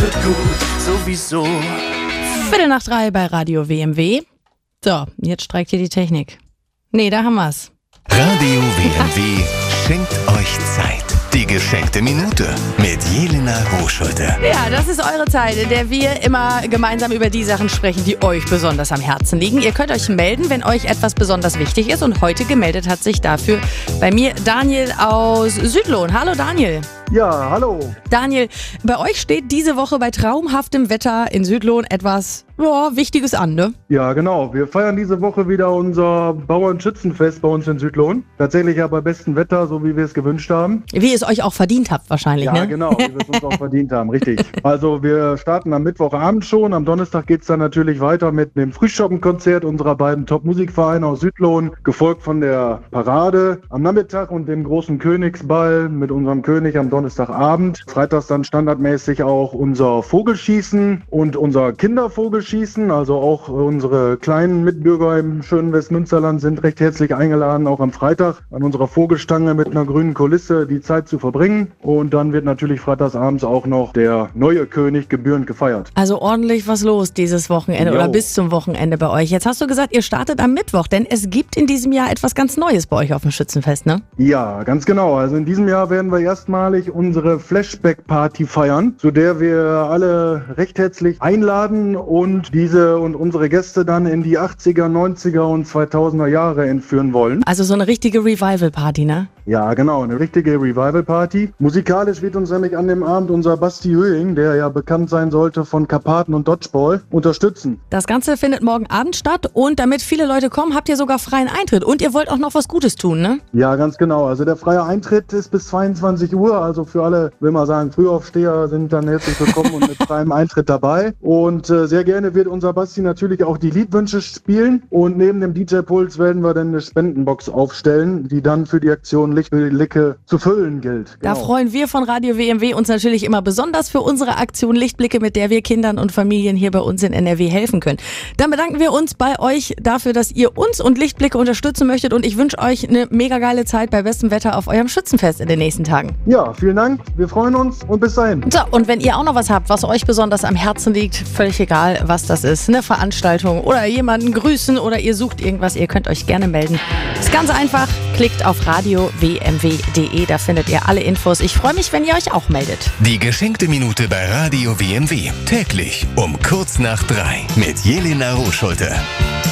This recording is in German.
wird gut, sowieso. 2:15 bei Radio WMW. So, jetzt streikt hier die Technik. Nee, da haben wir's. Radio WMW schenkt euch Zeit. Die geschenkte Minute mit Jelena Rohschulte. Ja, das ist eure Zeit, in der wir immer gemeinsam über die Sachen sprechen, die euch besonders am Herzen liegen. Ihr könnt euch melden, wenn euch etwas besonders wichtig ist. Und heute gemeldet hat sich dafür bei mir Daniel aus Südlohn. Hallo Daniel. Ja, hallo. Daniel, bei euch steht diese Woche bei traumhaftem Wetter in Südlohn etwas Wichtiges an, ne? Ja, genau. Wir feiern diese Woche wieder unser Bauernschützenfest bei uns in Südlohn. Tatsächlich ja bei bestem Wetter, so wie wir es gewünscht haben. Wie ihr es euch auch verdient habt wahrscheinlich, ja, ne? Ja, genau, wie wir es uns auch verdient haben, richtig. Also wir starten am Mittwochabend schon. Am Donnerstag geht es dann natürlich weiter mit dem Frühschoppenkonzert unserer beiden Top-Musikvereine aus Südlohn, gefolgt von der Parade am Nachmittag und dem großen Königsball mit unserem König am Donnerstagabend. Freitags dann standardmäßig auch unser Vogelschießen und unser Kindervogelschießen. Also auch unsere kleinen Mitbürger im schönen Westmünsterland sind recht herzlich eingeladen, auch am Freitag an unserer Vogelstange mit einer grünen Kulisse die Zeit zu verbringen. Und dann wird natürlich freitagsabends auch noch der neue König gebührend gefeiert. Also ordentlich was los dieses Wochenende oder bis zum Wochenende bei euch. Jetzt hast du gesagt, ihr startet am Mittwoch, denn es gibt in diesem Jahr etwas ganz Neues bei euch auf dem Schützenfest, ne? Ja, ganz genau. Also in diesem Jahr werden wir erstmalig unsere Flashback-Party feiern, zu der wir alle recht herzlich einladen und diese und unsere Gäste dann in die 80er, 90er und 2000er Jahre entführen wollen. Also so eine richtige Revival-Party, ne? Ja, genau, eine richtige Revival-Party. Musikalisch wird uns nämlich an dem Abend unser Basti Höhing, der ja bekannt sein sollte von Karpaten und Dodgeball, unterstützen. Das Ganze findet morgen Abend statt und damit viele Leute kommen, habt ihr sogar freien Eintritt und ihr wollt auch noch was Gutes tun, ne? Ja, ganz genau. Also der freie Eintritt ist bis 22 Uhr, also für alle, will man sagen, Frühaufsteher sind dann herzlich willkommen und mit freiem Eintritt dabei. Und sehr gerne wird unser Basti natürlich auch die Liedwünsche spielen und neben dem DJ-Puls werden wir dann eine Spendenbox aufstellen, die dann für die Aktion Lichtblicke zu füllen gilt. Da Genau. freuen wir von Radio WMW uns natürlich immer besonders für unsere Aktion Lichtblicke, mit der wir Kindern und Familien hier bei uns in NRW helfen können. Dann bedanken wir uns bei euch dafür, dass ihr uns und Lichtblicke unterstützen möchtet und ich wünsche euch eine mega geile Zeit bei bestem Wetter auf eurem Schützenfest in den nächsten Tagen. Ja, vielen Dank. Wir freuen uns und bis dahin. So, und wenn ihr auch noch was habt, was euch besonders am Herzen liegt, völlig egal, was das ist, eine Veranstaltung oder jemanden grüßen oder ihr sucht irgendwas, ihr könnt euch gerne melden. Ist ganz einfach, klickt auf radiowmw.de, da findet ihr alle Infos. Ich freue mich, wenn ihr euch auch meldet. Die geschenkte Minute bei Radio WMW. Täglich um 2:45 mit Jelena Rohschulte.